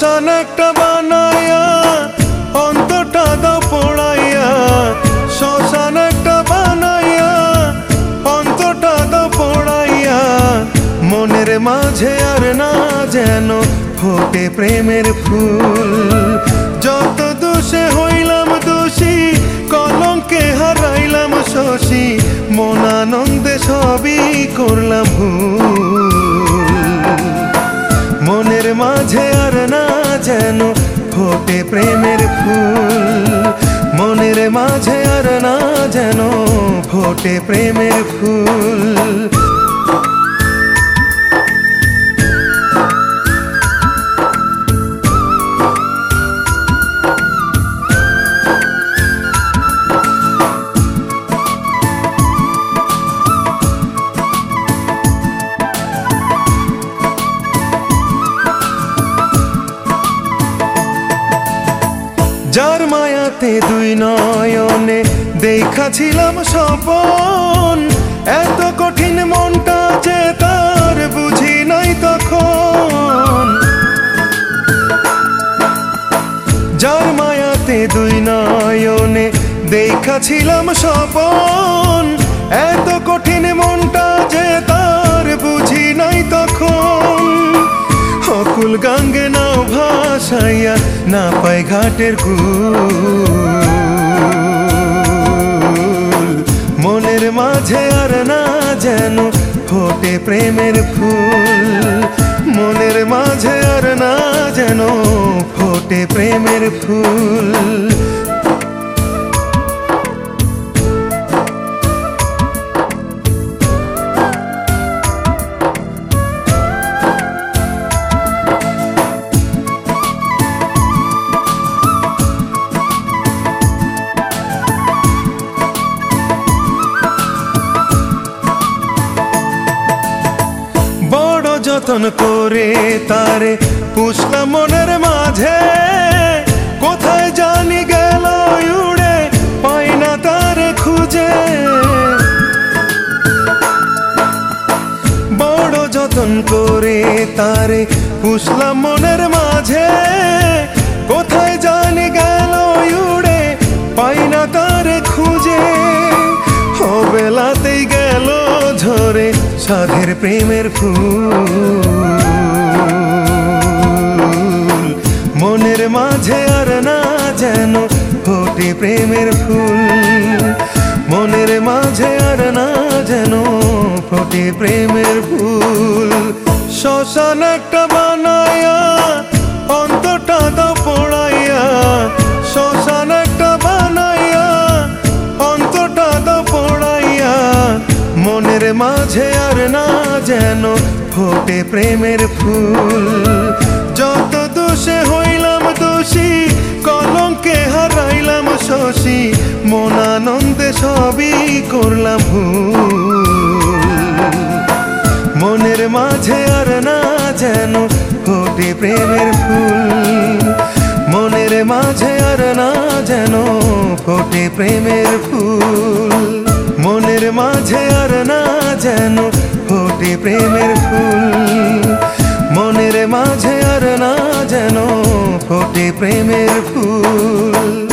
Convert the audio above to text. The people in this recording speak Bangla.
শ্মশান একটা বানাইয়া অন্তটা দাও পোড়াইয়া, শ্মশান একটা বানাইয়া অন্তটা দাও পোড়াইয়া, মনের মাঝে আর না যেন ফোটে প্রেমের ফুল। যত দোষে হইলাম দোষী, কলঙ্কে হারাইলাম শশী, মন আনন্দে সবই করলাম ভুল। মনের মাঝে আর না যেন ফোটে প্রেমের ফুল, মনের মাঝে আর না যেন ফোটে প্রেমের ফুল। যার মায়াতে দুই নয়নে দেখাছিলাম স্বপন, এত কঠিন মনটা যে তার বুঝি নাই তখন। যার মায়াতে দুই নয়নে দেখাছিলাম স্বপন, এত কঠিন মনটা যে তার বুঝি নাই তখন। অকুল গাঙ্গে নাও ভাসাইয়া না পায় ঘাটের কুল, মনের মাঝে আর না যেন ফোটে প্রেমের ফুল, মনের মাঝে আর না যেন ফোটে প্রেমের ফুল। যতন করে তারে পুষলাম মনের মাঝে, কোথায় জানি গেল উড়ে পাই না তারে খুঁজে। বড় যতন করে তারে পুষলাম মনের মাঝে, কোথায় জানি গেল উড়ে পাই না তারে খুঁজে। বেলাতেই গেল ঝরে সাধের প্রেমের ফুল, মনের মাঝে আর না যেন ফোটে প্রেমের ফুল, মনের মাঝে আর না যেন ফোটে প্রেমের ফুল। শ্মশান একটা বানাইয়া অন্তটা দাও পোড়াইয়া, শ্মশান একটা বানাইয়া অন্তটা দাও পোড়াইয়া, মনের মাঝে আর না যেন ফোটে প্রেমের ফুল। যত দোষে হইলাম দোষী, কলঙ্কে হারাইলাম শশী, মন আনন্দে সবই করলাম ভুল। মনের মাঝে আর না যেন ফোটে প্রেমের ফুল, মনের মাঝে আর না যেন ফোটে প্রেমের ফুল, মনের মাঝে আর না যেন ফোটে প্রেমের ফুল, মনের মাঝে আর না যেন ফোটে প্রেমের ফুল।